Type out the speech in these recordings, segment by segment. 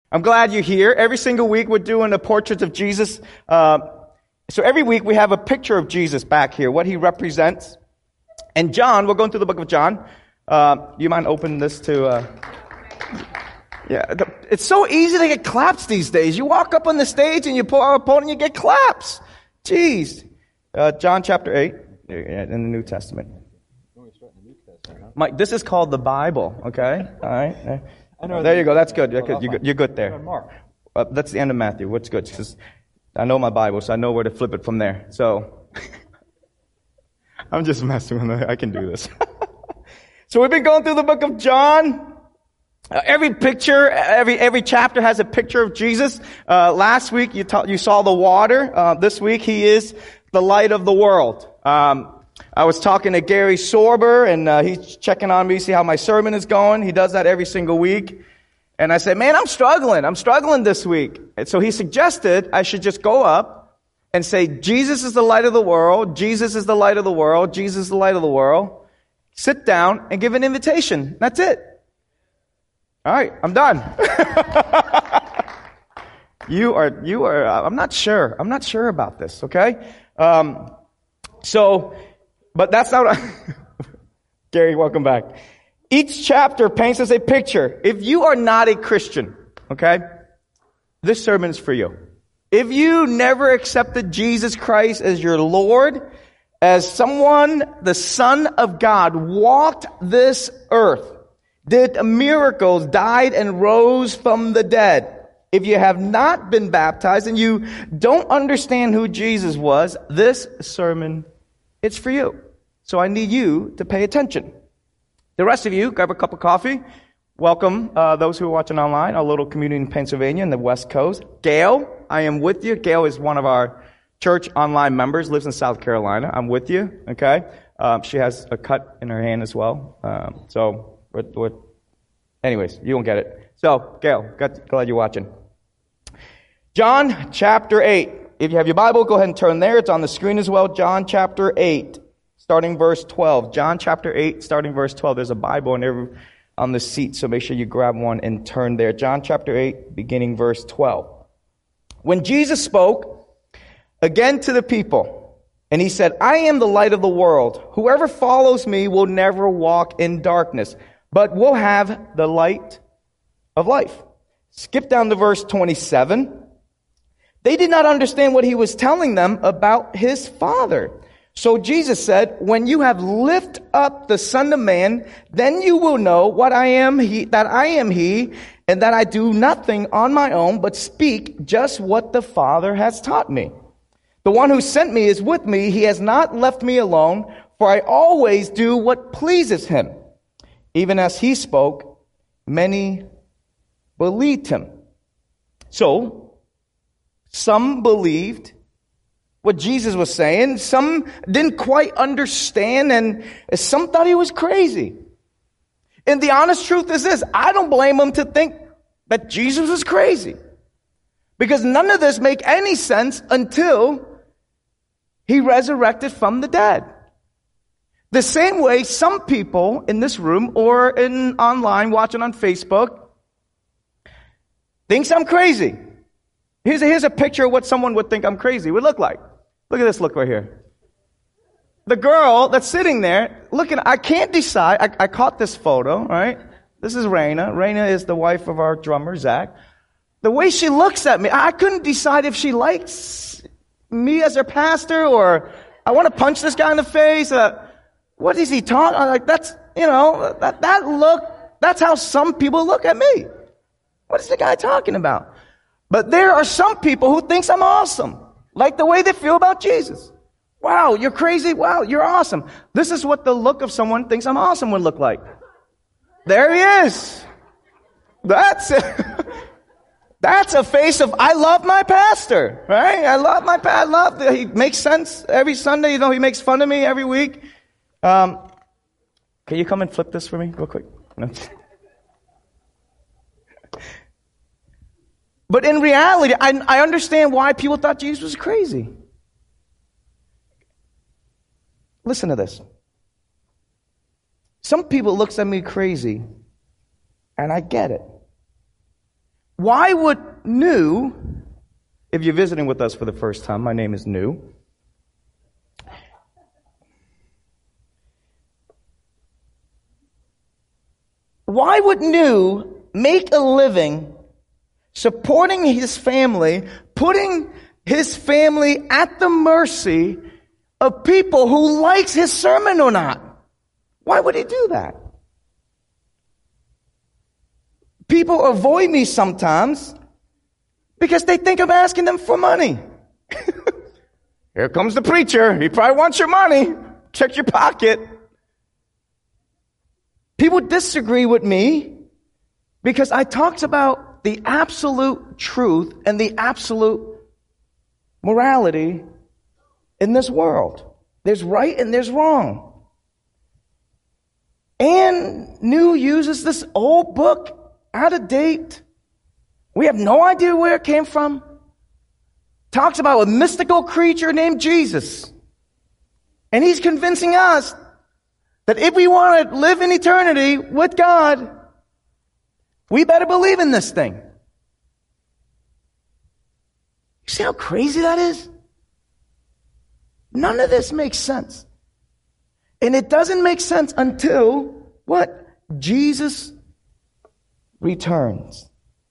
I'm glad you're here. Every single week we're doing the portraits of Jesus. So every week we have a picture of Jesus back here, what he represents. And John, we're going through the book of John. You mind opening this to... it's so easy to get claps these days. You walk up on the stage and you pull out a podium and you get claps. Jeez. John chapter 8 in the New Testament. Mike, this is called the Bible, okay? All right. There you go. That's good. You're good there. That's the end of Matthew. What's good? Because I know my Bible, so I know where to flip it from there. So I'm just messing with it. I can do this. So we've been going through the book of John. Every picture, every chapter has a picture of Jesus. Last week you saw the water. This week he is the light of the world. I was talking to Gary Sorber, and he's checking on me, see how my sermon is going. He does that every single week. And I said, man, I'm struggling this week. And so he suggested I should just go up and say, Jesus is the light of the world. Jesus is the light of the world. Jesus is the light of the world. Sit down and give an invitation. That's it. All right, I'm done. You are, I'm not sure about this, okay? But that's not, Gary, welcome back. Each chapter paints us a picture. If you are not a Christian, okay, this sermon is for you. If you never accepted Jesus Christ as your Lord, as someone, the Son of God, walked this earth, did miracles, died and rose from the dead. If you have not been baptized and you don't understand who Jesus was, this sermon, it's for you. So I need you to pay attention. The rest of you, grab a cup of coffee. Welcome those who are watching online, our little community in Pennsylvania and the West Coast. Gail, I am with you. Gail is one of our church online members, lives in South Carolina. I'm with you, okay? She has a cut in her hand as well. Anyways, you won't get it. So, Gail, glad you're watching. John chapter 8. If you have your Bible, go ahead and turn there. It's on the screen as well. John chapter 8, starting verse 12. John chapter 8, starting verse 12. There's a Bible on the seat, so make sure you grab one and turn there. John chapter 8, beginning verse 12. When Jesus spoke again to the people, and he said, I am the light of the world. Whoever follows me will never walk in darkness, but will have the light of life. Skip down to verse 27. They did not understand what he was telling them about his Father. So Jesus said, when you have lifted up the Son of Man, then you will know that I am he, and that I do nothing on my own, but speak just what the Father has taught me. The one who sent me is with me. He has not left me alone, for I always do what pleases him. Even as he spoke, many believed him. So, some believed what Jesus was saying. Some didn't quite understand, and some thought he was crazy. And the honest truth is this: I don't blame them to think that Jesus was crazy, because none of this make any sense until he resurrected from the dead. The same way some people in this room or online watching on Facebook thinks I'm crazy. Here's a picture of what someone would think I'm crazy would look like. Look at this look right here. The girl that's sitting there looking, I can't decide. I caught this photo, right? This is Raina. Raina is the wife of our drummer, Zach. The way she looks at me, I couldn't decide if she likes me as her pastor or I want to punch this guy in the face. What is he talking? Like, that's how some people look at me. What is the guy talking about? But there are some people who thinks I'm awesome. Like the way they feel about Jesus. Wow, you're crazy. Wow, you're awesome. This is what the look of someone thinks I'm awesome would look like. There he is. That's it. That's a face of, I love my pastor, right? I love my pastor. He makes sense every Sunday. He makes fun of me every week. Can you come and flip this for me real quick? No. But in reality, I understand why people thought Jesus was crazy. Listen to this. Some people looks at me crazy, and I get it. Why would New, if you're visiting with us for the first time, my name is New. Why would New make a living supporting his family, putting his family at the mercy of people who likes his sermon or not? Why would he do that? People avoid me sometimes because they think I'm asking them for money. Here comes the preacher. He probably wants your money. Check your pocket. People disagree with me because I talked about the absolute truth and the absolute morality in this world. There's right and there's wrong. And New uses this old book, out of date. We have no idea where it came from. Talks about a mystical creature named Jesus. And he's convincing us that if we want to live in eternity with God, we better believe in this thing. You see how crazy that is? None of this makes sense. And it doesn't make sense until what? Jesus returns.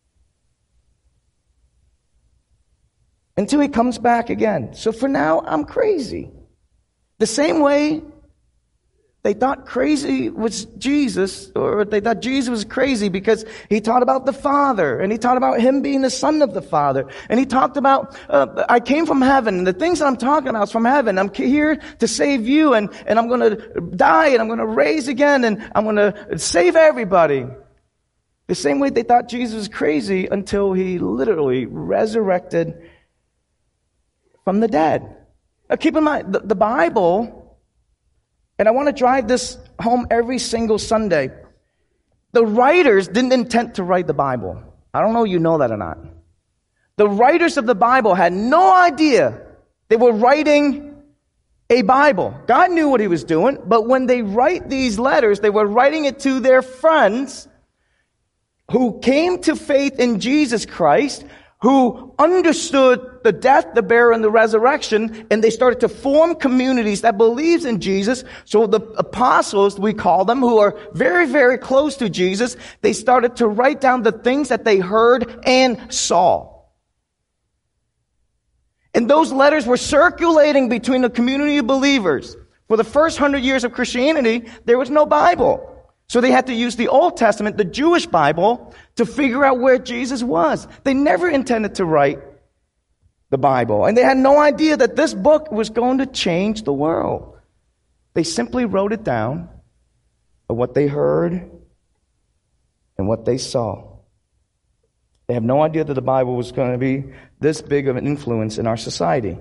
Until he comes back again. So for now, I'm crazy. The same way they thought crazy was Jesus, or they thought Jesus was crazy because he taught about the Father, and he taught about him being the Son of the Father, and he talked about, I came from heaven, and the things that I'm talking about is from heaven. I'm here to save you, and I'm going to die, and I'm going to raise again, and I'm going to save everybody. The same way they thought Jesus was crazy until he literally resurrected from the dead. Now keep in mind, the Bible, and I want to drive this home every single Sunday, the writers didn't intend to write the Bible. I don't know if you know that or not. The writers of the Bible had no idea they were writing a Bible. God knew what he was doing, but when they write these letters, they were writing it to their friends who came to faith in Jesus Christ, who understood the death, the burial, and the resurrection, and they started to form communities that believes in Jesus. So the apostles, we call them, who are very, very close to Jesus, they started to write down the things that they heard and saw. And those letters were circulating between the community of believers. For the first 100 years of Christianity, there was no Bible. So they had to use the Old Testament, the Jewish Bible, to figure out where Jesus was. They never intended to write the Bible. And they had no idea that this book was going to change the world. They simply wrote it down of what they heard and what they saw. They have no idea that the Bible was going to be this big of an influence in our society.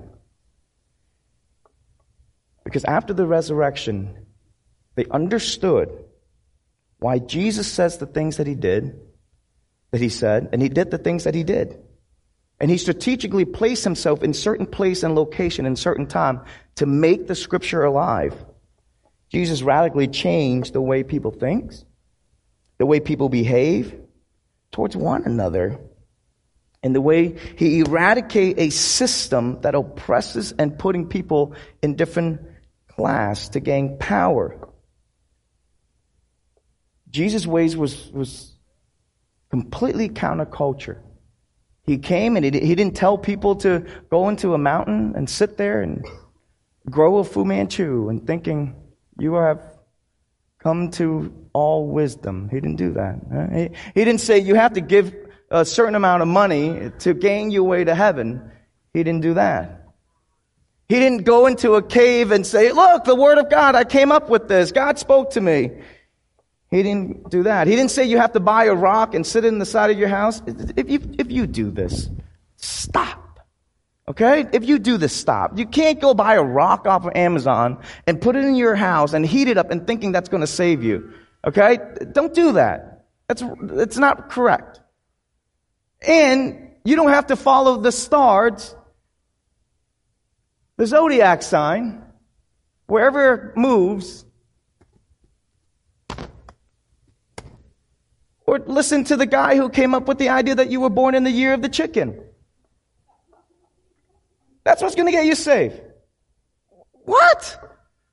Because after the resurrection, they understood why Jesus says the things that he did, that he said, and he did the things that he did. And he strategically placed himself in certain place and location in certain time to make the scripture alive. Jesus radically changed the way people think, the way people behave towards one another, and the way he eradicated a system that oppresses and putting people in different class to gain power. Jesus' ways was completely counterculture. He came and he didn't tell people to go into a mountain and sit there and grow a Fu Manchu and thinking you have come to all wisdom. He didn't do that. He didn't say you have to give a certain amount of money to gain your way to heaven. He didn't do that. He didn't go into a cave and say, look, the Word of God, I came up with this. God spoke to me. He didn't do that. He didn't say you have to buy a rock and sit it in the side of your house. If you do this, stop. Okay? If you do this, stop. You can't go buy a rock off of Amazon and put it in your house and heat it up and thinking that's going to save you. Okay? Don't do that. It's not correct. And you don't have to follow the stars, the zodiac sign, wherever it moves. Or listen to the guy who came up with the idea that you were born in the year of the chicken. That's what's going to get you saved. What?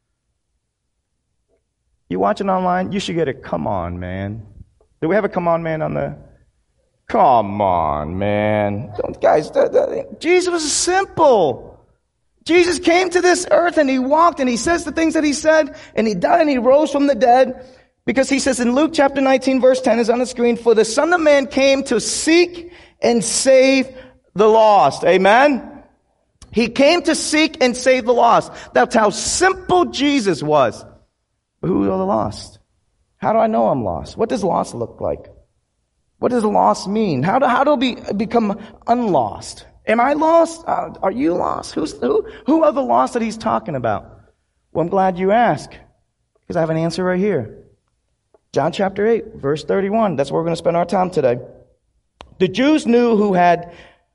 You watching online? You should get a come on, man. Do we have a come on, man on the... Come on, man. Guys, Jesus was simple. Jesus came to this earth and he walked and he says the things that he said and he died and he rose from the dead because he says in Luke chapter 19 verse 10 is on the screen, for the Son of Man came to seek and save the lost. Amen? He came to seek and save the lost. That's how simple Jesus was. But who are the lost? How do I know I'm lost? What does lost look like? What does lost mean? How do we become unlost? Am I lost? Are you lost? Who are the lost that he's talking about? Well, I'm glad you asked, because I have an answer right here. John chapter 8, verse 31. That's where we're going to spend our time today. The Jews who had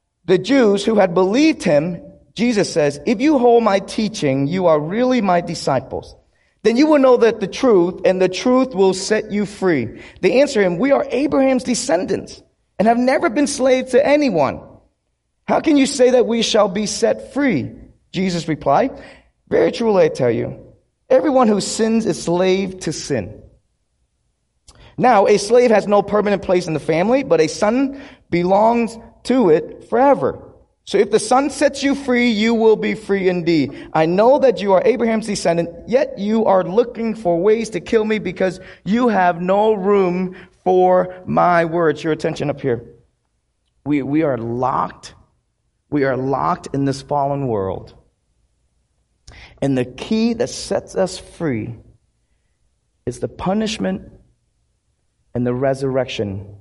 believed him, Jesus says, if you hold my teaching, you are really my disciples. Then you will know that the truth, and the truth will set you free. They answer him, we are Abraham's descendants and have never been slaves to anyone. How can you say that we shall be set free? Jesus replied, very truly I tell you, everyone who sins is slave to sin. Now, a slave has no permanent place in the family, but a son belongs to it forever. So if the Son sets you free, you will be free indeed. I know that you are Abraham's descendant, yet you are looking for ways to kill me because you have no room for my words. Your attention up here. We are locked. We are locked in this fallen world. And the key that sets us free is the punishment and the resurrection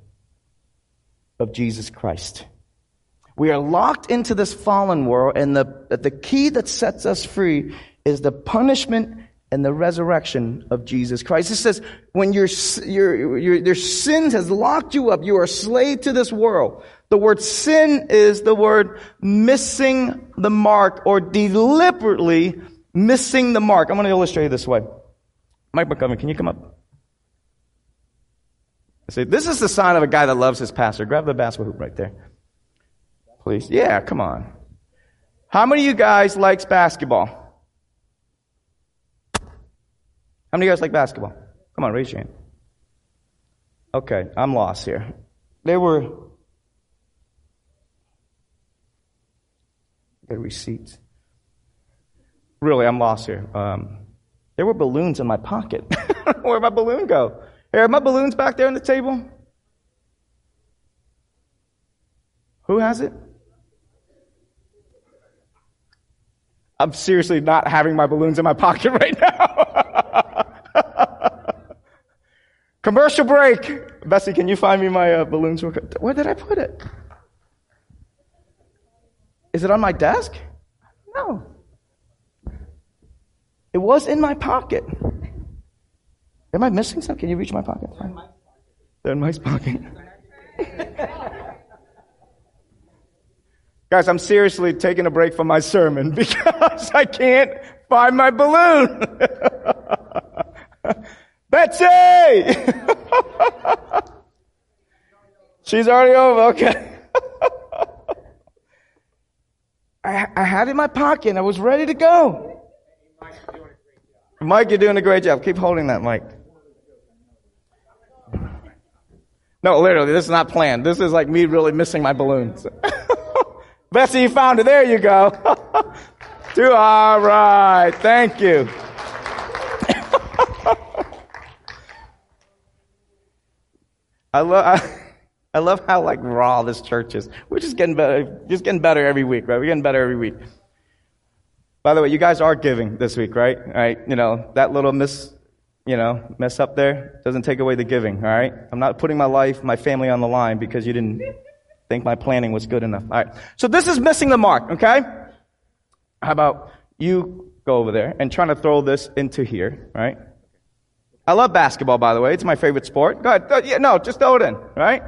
of Jesus Christ. We are locked into this fallen world, and the key that sets us free is the punishment and the resurrection of Jesus Christ. It says, when your sins has locked you up, you are a slave to this world. The word sin is the word missing the mark or deliberately missing the mark. I'm going to illustrate it this way. Mike McCovern, can you come up? See, this is the sign of a guy that loves his pastor. Grab the basketball hoop right there. Please. Yeah, come on. How many of you guys likes basketball? How many of you guys like basketball? Come on, raise your hand. Okay, I'm lost here. There were... Get receipts. Really, I'm lost here. There were balloons in my pocket. Where'd my balloon go? Here, are my balloons back there on the table? Who has it? I'm seriously not having my balloons in my pocket right now. Commercial break. Bessie, can you find me my balloons? Where did I put it? Is it on my desk? No. It was in my pocket. Am I missing something? Can you reach my pocket? They're in Mike's pocket. Guys, I'm seriously taking a break from my sermon because I can't find my balloon. Betsy! She's already over. Okay. I had it in my pocket and I was ready to go. Mike, you're doing a great job. Keep holding that, Mike. No, literally, this is not planned. This is like me really missing my balloons. Bessie, you found it. There you go. All right. Thank you. I love how like raw this church is. We're just getting better every week, right? We're getting better every week. By the way, you guys are giving this week, right? All right. You know, that little mess up there doesn't take away the giving, all right? I'm not putting my life, my family on the line because you didn't think my planning was good enough. All right. So this is missing the mark, okay? How about you go over there and trying to throw this into here, right? I love basketball, by the way. It's my favorite sport. Go ahead. Yeah, no, just throw it in, right?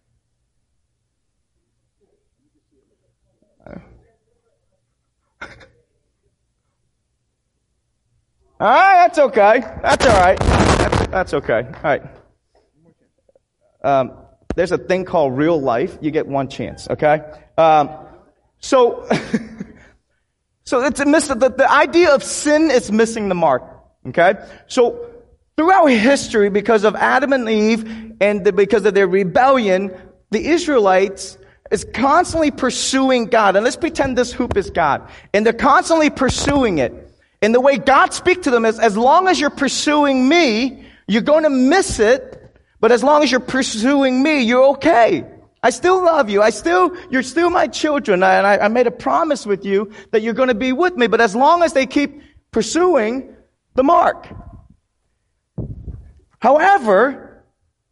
All right, that's okay. That's all right. That's okay. All right. there's a thing called real life. You get one chance, okay? So it's the idea of sin is missing the mark, okay? So throughout history, because of Adam and Eve and because of their rebellion, the Israelites is constantly pursuing God. And let's pretend this hoop is God. And they're constantly pursuing it. And the way God speaks to them is, as long as you're pursuing me, you're going to miss it. But as long as you're pursuing me, you're okay. I still love you. You're still my children. And I made a promise with you that you're going to be with me. But as long as they keep pursuing the mark. However,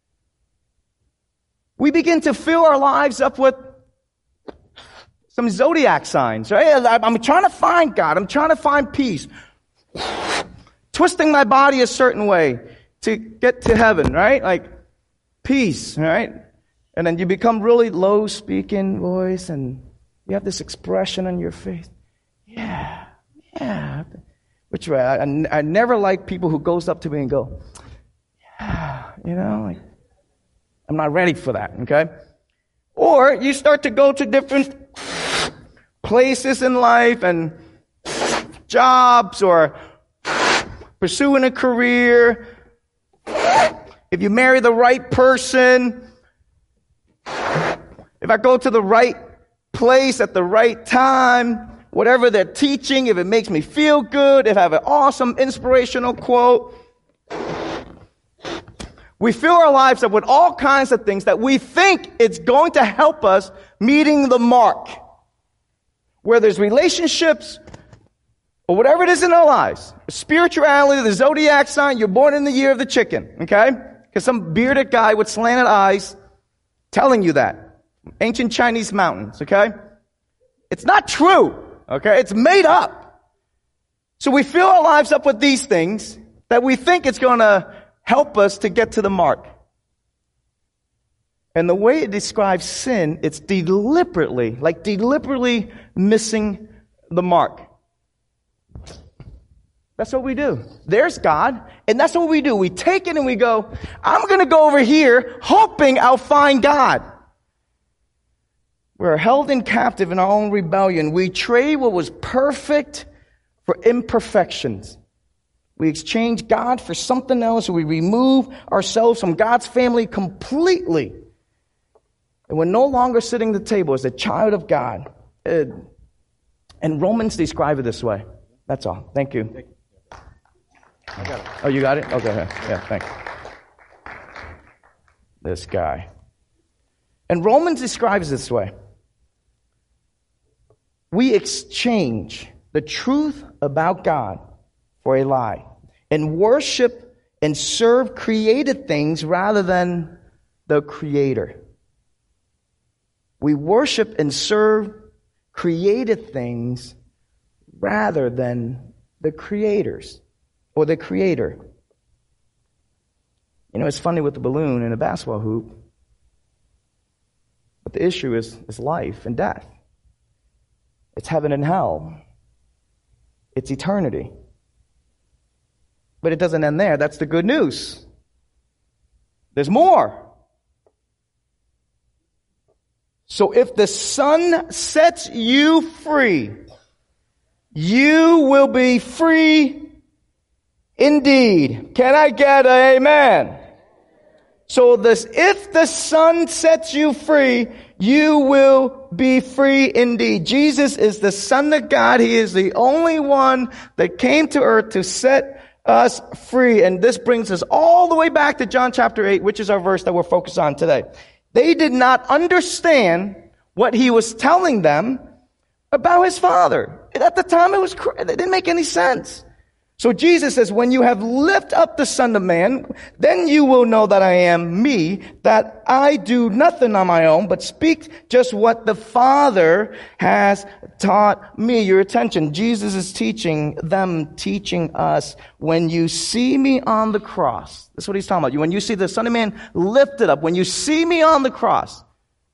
we begin to fill our lives up with some zodiac signs, right? I'm trying to find God. I'm trying to find peace. Twisting my body a certain way to get to heaven, right? Like peace, right? And then you become really low-speaking voice, and you have this expression on your face. Yeah. Which way? I never like people who goes up to me and go, yeah, like, I'm not ready for that, okay? Or you start to go to different places in life and jobs or pursuing a career. If you marry the right person, if I go to the right place at the right time, whatever they're teaching, if it makes me feel good, if I have an awesome inspirational quote. We fill our lives up with all kinds of things that we think it's going to help us meeting the mark. Whether it's relationships or whatever it is in our lives. Spirituality, the zodiac sign, you're born in the year of the chicken, okay? Because some bearded guy with slanted eyes telling you that. Ancient Chinese mountains, okay? It's not true, okay? It's made up. So we fill our lives up with these things that we think it's going to help us to get to the mark. And the way it describes sin, it's deliberately missing the mark. That's what we do. There's God, and that's what we do. We take it and we go, I'm going to go over here hoping I'll find God. We're held in captive in our own rebellion. We trade what was perfect for imperfections. We exchange God for something else. We remove ourselves from God's family completely. And we're no longer sitting at the table as a child of God. And Romans describe it this way. That's all. Thank you. I got it. Oh, you got it? Okay. Yeah, thanks. This guy. And Romans describes it this way. We exchange the truth about God for a lie and worship and serve created things rather than the Creator. We worship and serve created things rather than the creators or the Creator. It's funny with the balloon and a basketball hoop, but the issue is life and death. It's heaven and hell. It's eternity. But it doesn't end there. That's the good news. There's more. So if the Son sets you free, you will be free indeed. Can I get an amen? So if the Son sets you free, you will be free indeed. Jesus is the Son of God. He is the only one that came to earth to set us free. And this brings us all the way back to John chapter 8, which is our verse that we're focused on today. They did not understand what he was telling them about his Father. At the time, it didn't make any sense. So Jesus says, when you have lifted up the Son of Man, then you will know that I am me, that I do nothing on my own, but speak just what the Father has taught me. Your attention. Jesus is teaching us, when you see me on the cross. That's what he's talking about. When you see the Son of Man lifted up, when you see me on the cross,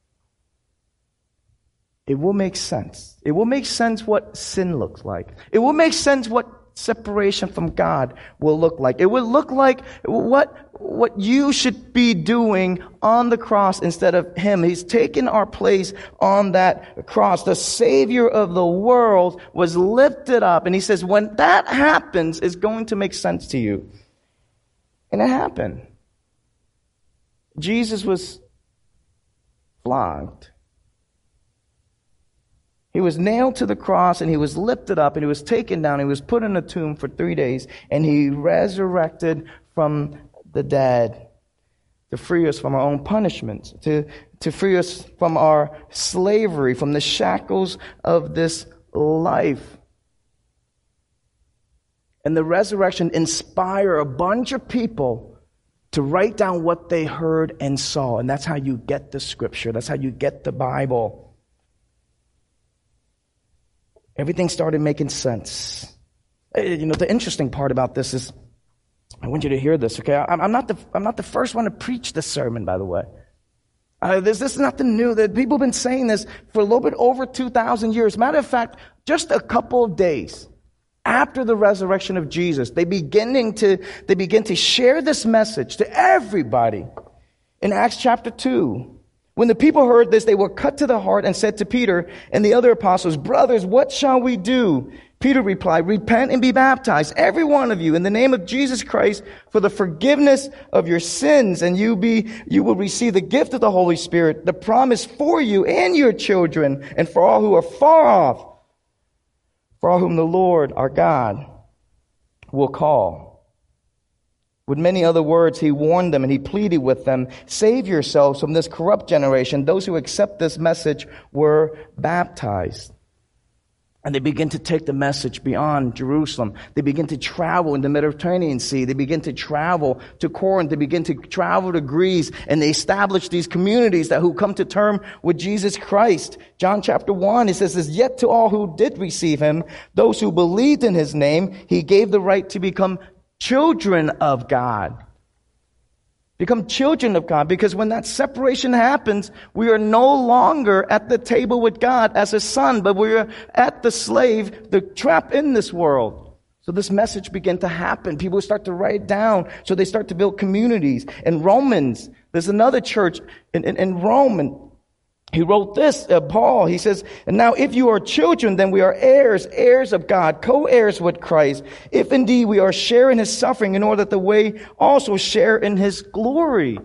it will make sense. It will make sense what sin looks like. It will make sense what separation from God will look like. It will look like what what you should be doing on the cross instead of him. He's taken our place on that cross. The Savior of the world was lifted up. And he says, when that happens, it's going to make sense to you. And it happened. Jesus was flogged. He was nailed to the cross, and he was lifted up, and he was taken down. He was put in a tomb for 3 days, and he resurrected from the dead to free us from our own punishments, to free us from our slavery, from the shackles of this life. And the resurrection inspired a bunch of people to write down what they heard and saw. And that's how you get the Scripture. That's how you get the Bible. Everything started making sense. The interesting part about this is, I want you to hear this, okay? I'm not the first one to preach this sermon, by the way. This is nothing new. That people have been saying this for a little bit over 2,000 years. Matter of fact, just a couple of days after the resurrection of Jesus, they begin to share this message to everybody. In Acts chapter 2, when the people heard this, they were cut to the heart and said to Peter and the other apostles, "Brothers, what shall we do?" Peter replied, "Repent and be baptized, every one of you, in the name of Jesus Christ for the forgiveness of your sins, and you will receive the gift of the Holy Spirit, the promise for you and your children, and for all who are far off, for all whom the Lord our God will call." With many other words, he warned them and he pleaded with them, "Save yourselves from this corrupt generation." Those who accept this message were baptized. And they begin to take the message beyond Jerusalem. They begin to travel in the Mediterranean Sea. They begin to travel to Corinth. They begin to travel to Greece. And they establish these communities who come to term with Jesus Christ. John chapter 1, it says, "Yet to all who did receive him, those who believed in his name, he gave the right to become children of God." Become children of God, because when that separation happens, we are no longer at the table with God as a son, but we are at the slave, the trap in this world. So this message began to happen. People start to write it down, so they start to build communities. In Romans, there's another church in Rome, and he wrote this, Paul, he says, "And now if you are children, then we are heirs of God, co-heirs with Christ, if indeed we are sharing his suffering, in order that we also share in his glory."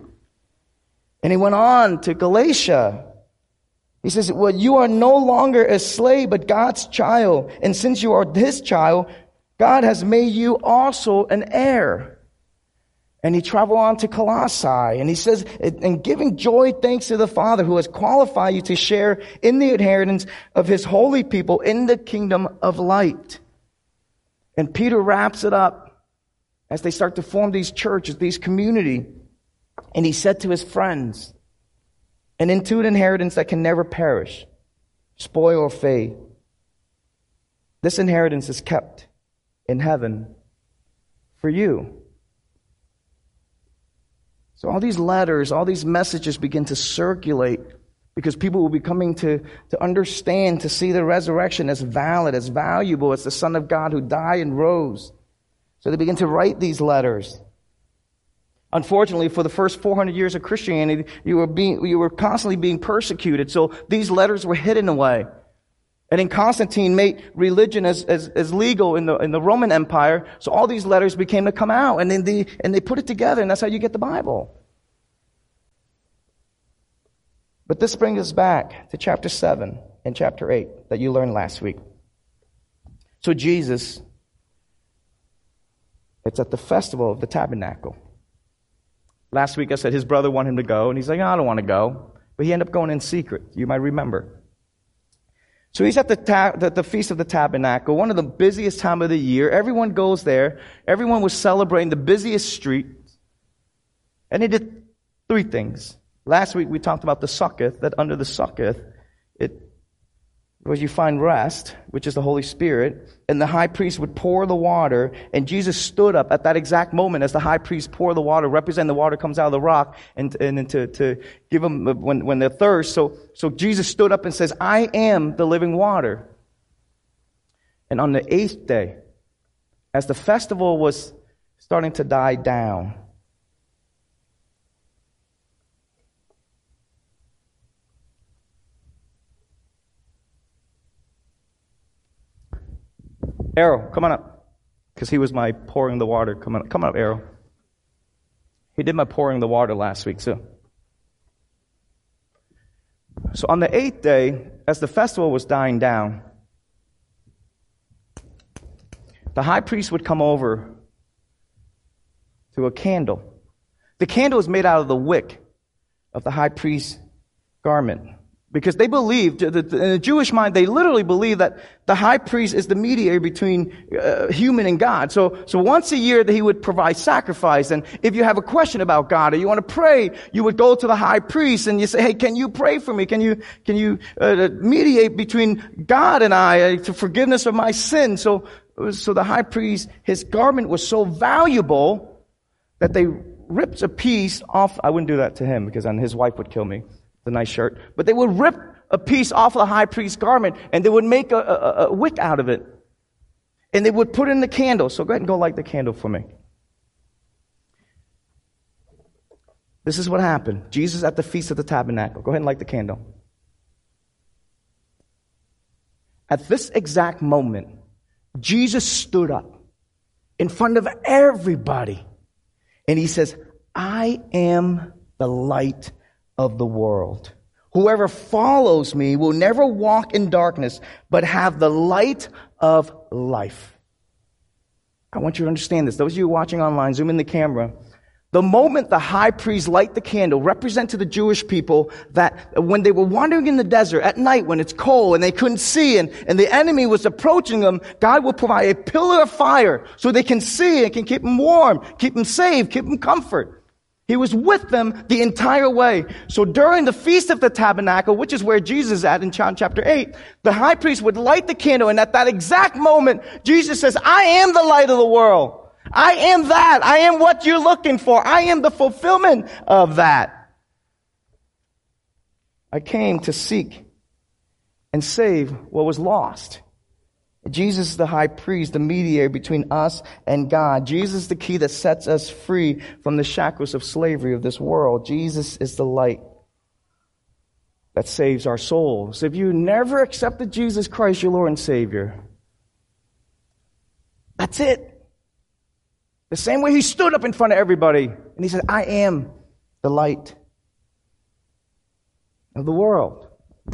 And he went on to Galatia. He says, "Well, you are no longer a slave, but God's child. And since you are his child, God has made you also an heir." And he traveled on to Colossae, and he says, "And giving joy thanks to the Father who has qualified you to share in the inheritance of his holy people in the kingdom of light." And Peter wraps it up as they start to form these churches, these community. And he said to his friends, "And into an inheritance that can never perish, spoil or fade. This inheritance is kept in heaven for you." So all these letters, all these messages begin to circulate because people will be coming to understand, to see the resurrection as valid, as valuable, as the Son of God who died and rose. So they begin to write these letters. Unfortunately, for the first 400 years of Christianity, you were constantly being persecuted. So these letters were hidden away. And then Constantine made religion as legal in the Roman Empire. So all these letters became to come out, and then they put it together, and that's how you get the Bible. But this brings us back to chapter 7 and chapter 8 that you learned last week. So Jesus, it's at the festival of the tabernacle. Last week I said his brother wanted him to go, and he's like, "I don't want to go." But he ended up going in secret. You might remember. So he's at the Feast of the Tabernacle, one of the busiest time of the year. Everyone goes there. Everyone was celebrating the busiest street. And he did 3 things. Last week we talked about the Succoth, that under the Succoth, where you find rest, which is the Holy Spirit, and the high priest would pour the water, and Jesus stood up at that exact moment as the high priest poured the water, representing the water comes out of the rock, and to give them when they're thirst. So Jesus stood up and says, "I am the living water." And on the 8th day, as the festival was starting to die down, Arrow, come on up. Because he was my pouring the water. Come on up, Arrow. He did my pouring the water last week, too. So on the 8th day, as the festival was dying down, the high priest would come over to a candle. The candle is made out of the wick of the high priest's garment. Because they believed, in the Jewish mind, they literally believed that the high priest is the mediator between human and God. So once a year that he would provide sacrifice. And if you have a question about God or you want to pray, you would go to the high priest and you say, hey, can you pray for me? Can you mediate between God and I to forgiveness of my sin? So the high priest, his garment was so valuable that they ripped a piece off. I wouldn't do that to him because then his wife would kill me. The nice shirt. But they would rip a piece off of the high priest's garment and they would make a wick out of it. And they would put in the candle. So go ahead and go light the candle for me. This is what happened. Jesus at the Feast of the Tabernacle. Go ahead and light the candle. At this exact moment, Jesus stood up in front of everybody. And he says, I am the light of the world. Whoever follows me will never walk in darkness, but have the light of life. I want you to understand this. Those of you watching online, zoom in the camera. The moment the high priest light the candle represent to the Jewish people that when they were wandering in the desert at night when it's cold and they couldn't see and the enemy was approaching them, God will provide a pillar of fire so they can see and can keep them warm, keep them safe, keep them comfort. He was with them the entire way. So during the Feast of the Tabernacle, which is where Jesus is at in John chapter 8, the high priest would light the candle, and at that exact moment, Jesus says, I am the light of the world. I am that. I am what you're looking for. I am the fulfillment of that. I came to seek and save what was lost. Jesus is the high priest, the mediator between us and God. Jesus is the key that sets us free from the shackles of slavery of this world. Jesus is the light that saves our souls. If you never accepted Jesus Christ, your Lord and Savior, that's it. The same way he stood up in front of everybody and he said, I am the light of the world.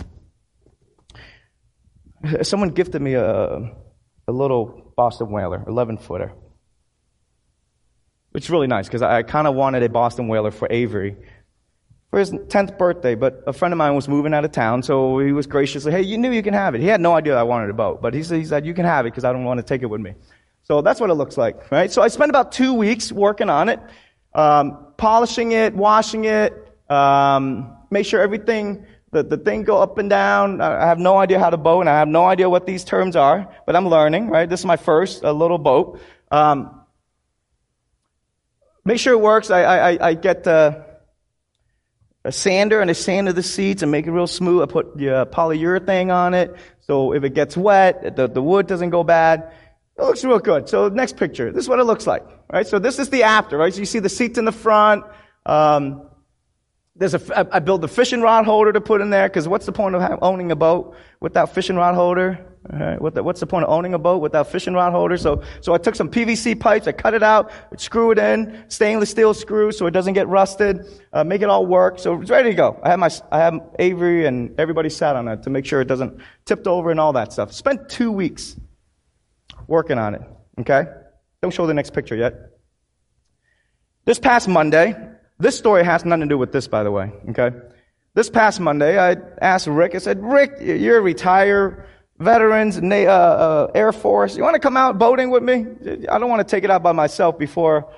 Someone gifted me a little Boston Whaler, 11-footer. Which is really nice because I kind of wanted a Boston Whaler for Avery for his 10th birthday, but a friend of mine was moving out of town, so he was graciously, hey, you knew you can have it. He had no idea I wanted a boat, but he said, you can have it because I don't want to take it with me. So that's what it looks like, right? So I spent about 2 weeks working on it, polishing it, washing it, make sure everything... The thing go up and down. I have no idea how to boat, and I have no idea what these terms are, but I'm learning, right? This is my first little boat. Make sure it works. I get a sander and I sand the seats and make it real smooth. I put polyurethane on it, so if it gets wet, the wood doesn't go bad. It looks real good. So next picture. This is what it looks like, right? So this is the after, right? So you see the seats in the front. I built a fishing rod holder to put in there, because what's the point of owning a boat without fishing rod holder? Right? What's the point of owning a boat without fishing rod holder? So I took some PVC pipes, I cut it out, screw it in, stainless steel screw so it doesn't get rusted, make it all work. So it's ready to go. I have Avery and everybody sat on it to make sure it doesn't tip over and all that stuff. Spent 2 weeks working on it. Okay? Don't show the next picture yet. This past Monday, this story has nothing to do with this, by the way, okay? This past Monday, I asked Rick, I said, Rick, you're a retired veterans, Air Force. You want to come out boating with me? I don't want to take it out by myself before,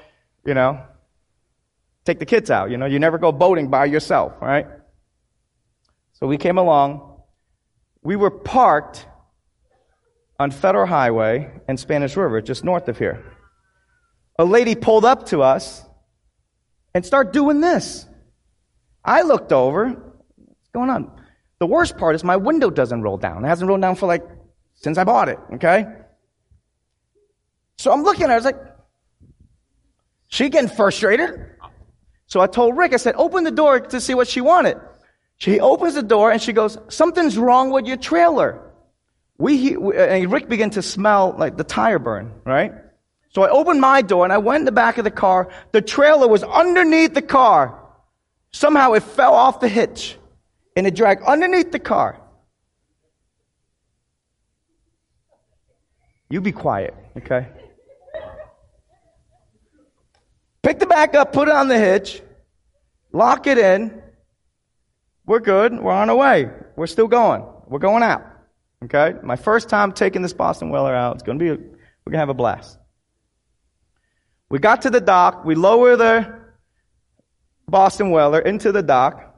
take the kids out. You never go boating by yourself, right? So we came along. We were parked on Federal Highway and Spanish River, just north of here. A lady pulled up to us and start doing this. I looked over. What's going on? The worst part is my window doesn't roll down. It hasn't rolled down for since I bought it, okay? So I'm looking at her. I was like, she getting frustrated. So I told Rick, I said, open the door to see what she wanted. She opens the door and she goes, something's wrong with your trailer. and Rick began to smell like the tire burn, right? So I opened my door and I went in the back of the car. The trailer was underneath the car. Somehow it fell off the hitch and it dragged underneath the car. You be quiet, okay? Picked it back up, put it on the hitch, lock it in. We're good. We're on our way. We're still going. We're going out. Okay? My first time taking this Boston Whaler out. We're going to have a blast. We got to the dock. We lower the Boston Whaler into the dock.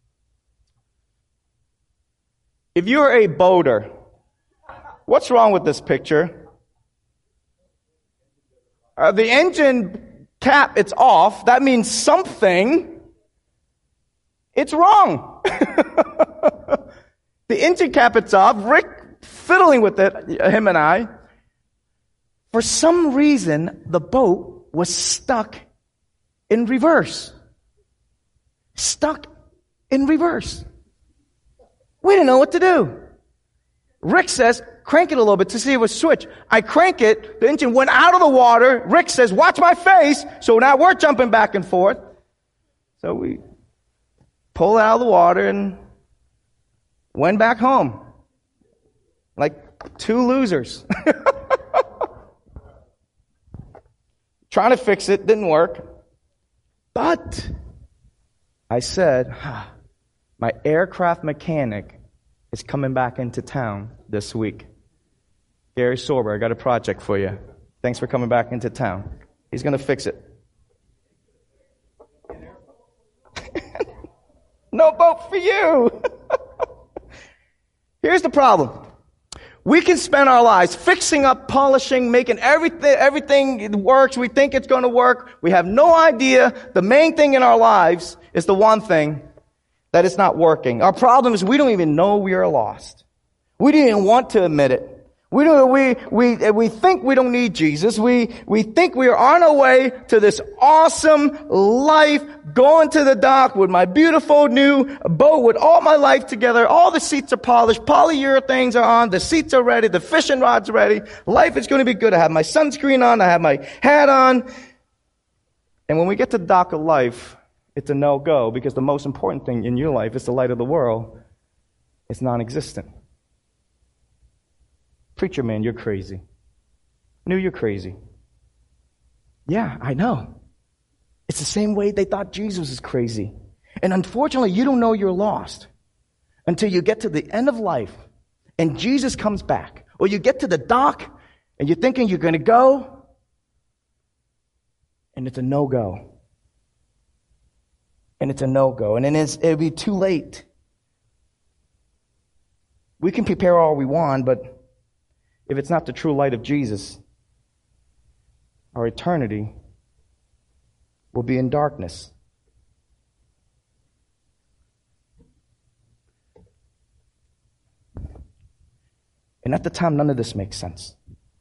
If you're a boater, what's wrong with this picture? The engine cap, it's off. That means something. It's wrong. The engine cap, it's off. Rick fiddling with it, him and I. For some reason, the boat was stuck in reverse. Stuck in reverse. We didn't know what to do. Rick says, crank it a little bit to see if it would switch. I crank it. The engine went out of the water. Rick says, watch my face. So now we're jumping back and forth. So we pulled out of the water and went back home. Like two losers. Trying to fix it. Didn't work. But I said, my aircraft mechanic is coming back into town this week. Gary Sorber, I got a project for you. Thanks for coming back into town. He's going to fix it. No boat for you. Here's the problem. We can spend our lives fixing up, polishing, making everything works. We think it's going to work. We have no idea. The main thing in our lives is the one thing that it's not working. Our problem is we don't even know we are lost. We didn't even want to admit it. We think we don't need Jesus. We think we are on our way to this awesome life, going to the dock with my beautiful new boat with all my life together. All the seats are polished. Polyurethanes are on. The seats are ready. The fishing rod's ready. Life is going to be good. I have my sunscreen on. I have my hat on. And when we get to the dock of life, it's a no-go because the most important thing in your life is the light of the world. It's non-existent. Preacher man, you're crazy. Knew you're crazy. Yeah, I know. It's the same way they thought Jesus is crazy. And unfortunately, you don't know you're lost until you get to the end of life and Jesus comes back. Or you get to the dock and you're thinking you're going to go and it's a no-go. And it's a no-go. And then it'll be too late. We can prepare all we want, but if it's not the true light of Jesus, our eternity will be in darkness. And at the time, none of this makes sense.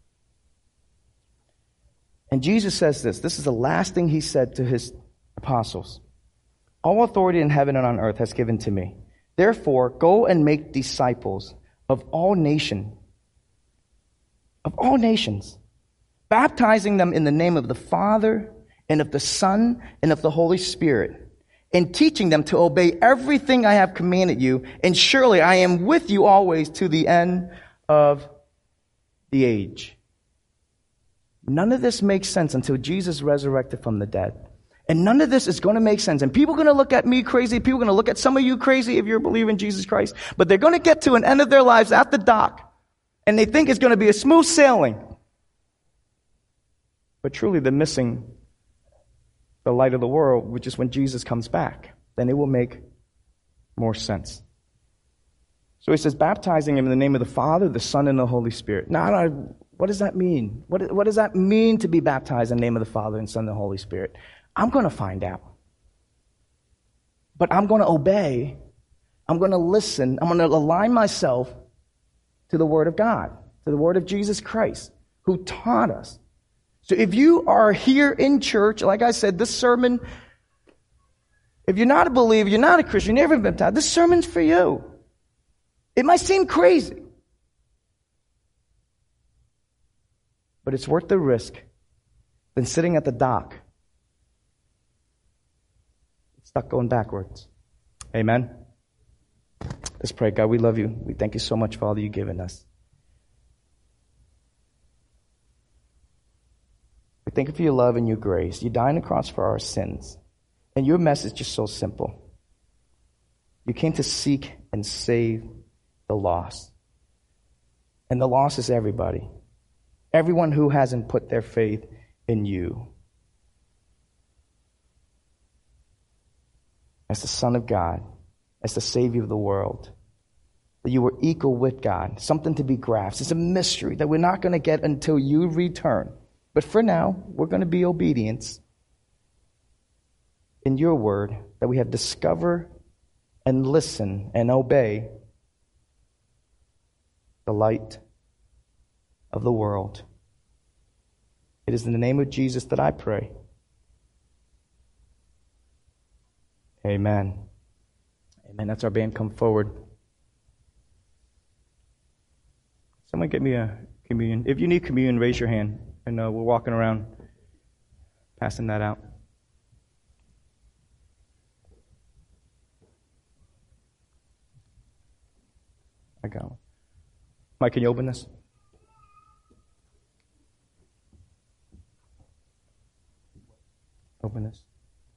And Jesus says this. This is the last thing he said to his apostles. All authority in heaven and on earth has given to me. Therefore, go and make disciples of all nations, baptizing them in the name of the Father and of the Son and of the Holy Spirit, and teaching them to obey everything I have commanded you. And surely I am with you always to the end of the age. None of this makes sense until Jesus resurrected from the dead. And none of this is going to make sense. And people are going to look at me crazy. People are going to look at some of you crazy if you're a believer in Jesus Christ. But they're going to get to an end of their lives at the dock. And they think it's going to be a smooth sailing. But truly they're missing the light of the world, which is when Jesus comes back. Then it will make more sense. So he says, baptizing him in the name of the Father, the Son, and the Holy Spirit. Now, what does that mean? What does that mean to be baptized in the name of the Father and Son and the Holy Spirit? I'm going to find out. But I'm going to obey. I'm going to listen. I'm going to align myself to the Word of God, to the Word of Jesus Christ, who taught us. So if you are here in church, like I said, this sermon, if you're not a believer, you're not a Christian, you've never been baptized, this sermon's for you. It might seem crazy. but it's worth the risk than sitting at the dock, stuck going backwards. Amen? Let's pray. God, we love you. We thank you so much for all that you've given us. We thank you for your love and your grace. You died on the cross for our sins. And your message is so simple. You came to seek and save the lost. And the lost is everybody. Everyone who hasn't put their faith in you. As the Son of God, as the Savior of the world. That you were equal with God. Something to be grasped. It's a mystery that we're not going to get until you return. But for now, we're going to be obedient in your word that we have discovered and listen and obey the light of the world. It is in the name of Jesus that I pray. Amen. Amen. That's our band. Come forward. Someone get me a communion. If you need communion, raise your hand. And we're walking around passing that out. I got one. Mike, can you open this? Open this.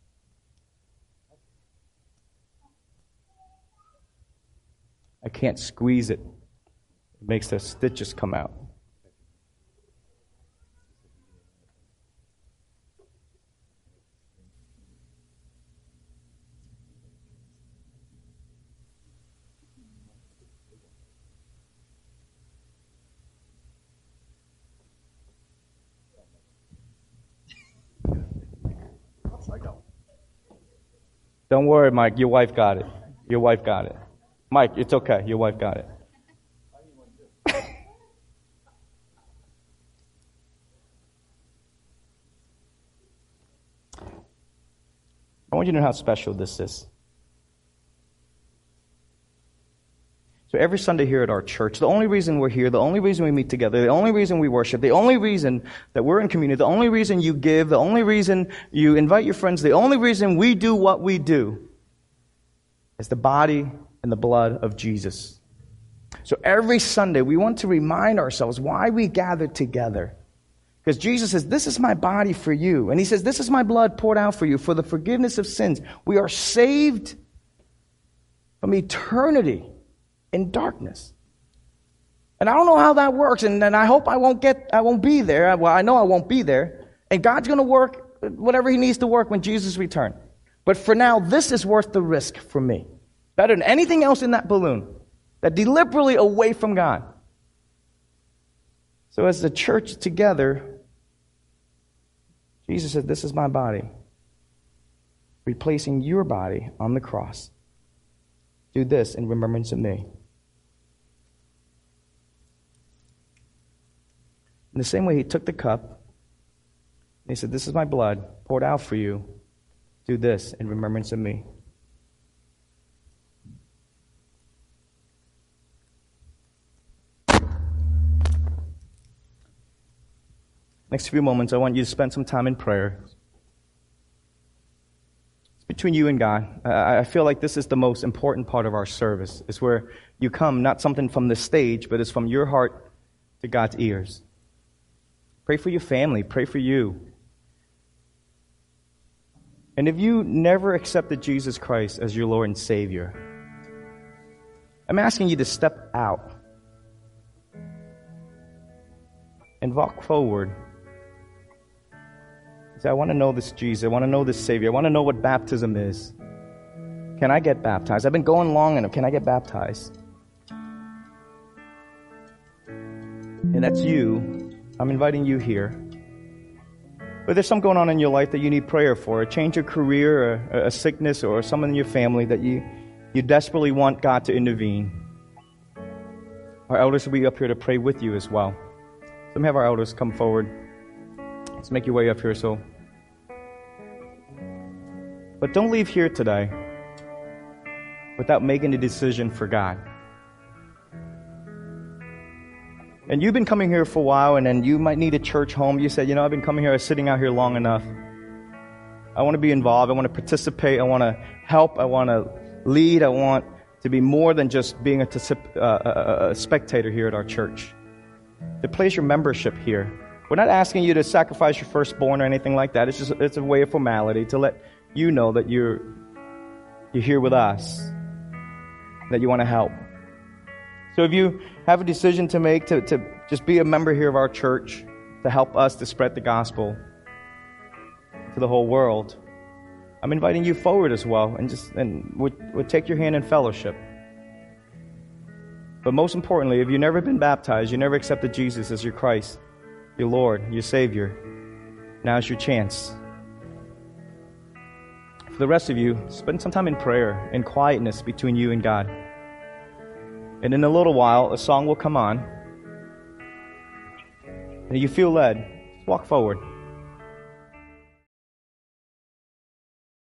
I can't squeeze it. It makes the stitches come out. Don't worry, Mike. Your wife got it. Your wife got it. Mike, it's okay. Your wife got it. I want you to know how special this is. So every Sunday here at our church, the only reason we're here, the only reason we meet together, the only reason we worship, the only reason that we're in community, the only reason you give, the only reason you invite your friends, the only reason we do what we do is the body and the blood of Jesus. So every Sunday we want to remind ourselves why we gather together. Because Jesus says, this is my body for you. And he says, this is my blood poured out for you for the forgiveness of sins. We are saved from eternity in darkness. And I don't know how that works, and I hope I won't be there. Well, I know I won't be there. And God's going to work whatever he needs to work when Jesus returns. But for now, this is worth the risk for me. Better than anything else in that balloon. That deliberately away from God. So as the church together, Jesus said, this is my body. Replacing your body on the cross. Do this in remembrance of me. In the same way, he took the cup, and he said, this is my blood poured out for you. Do this in remembrance of me. Next few moments, I want you to spend some time in prayer. It's between you and God. I feel like this is the most important part of our service. It's where you come, not something from the stage, but it's from your heart to God's ears. Pray for your family. Pray for you. And if you never accepted Jesus Christ as your Lord and Savior, I'm asking you to step out and walk forward. Say, I want to know this Jesus. I want to know this Savior. I want to know what baptism is. Can I get baptized? I've been going long enough. Can I get baptized? And that's you. I'm inviting you here. But there's something going on in your life that you need prayer for. A change of career, a sickness, or someone in your family that you desperately want God to intervene. Our elders will be up here to pray with you as well. So let me have our elders come forward. Let's make your way up here. But don't leave here today without making a decision for God. and you've been coming here for a while, and then you might need a church home. You said, I've been coming here, sitting out here long enough. I want to be involved. I want to participate. I want to help. I want to lead. I want to be more than just being a spectator here at our church. To place your membership here. We're not asking you to sacrifice your firstborn or anything like that. It's a way of formality to let you know that you're here with us, that you want to help. So if you have a decision to make to just be a member here of our church, to help us to spread the gospel to the whole world, I'm inviting you forward as well, and we'll take your hand in fellowship. But most importantly, if you've never been baptized, you never accepted Jesus as your Christ, your Lord, your Savior, now's your chance. For the rest of you, spend some time in prayer, in quietness between you and God. And in a little while, a song will come on. And if you feel led, just walk forward.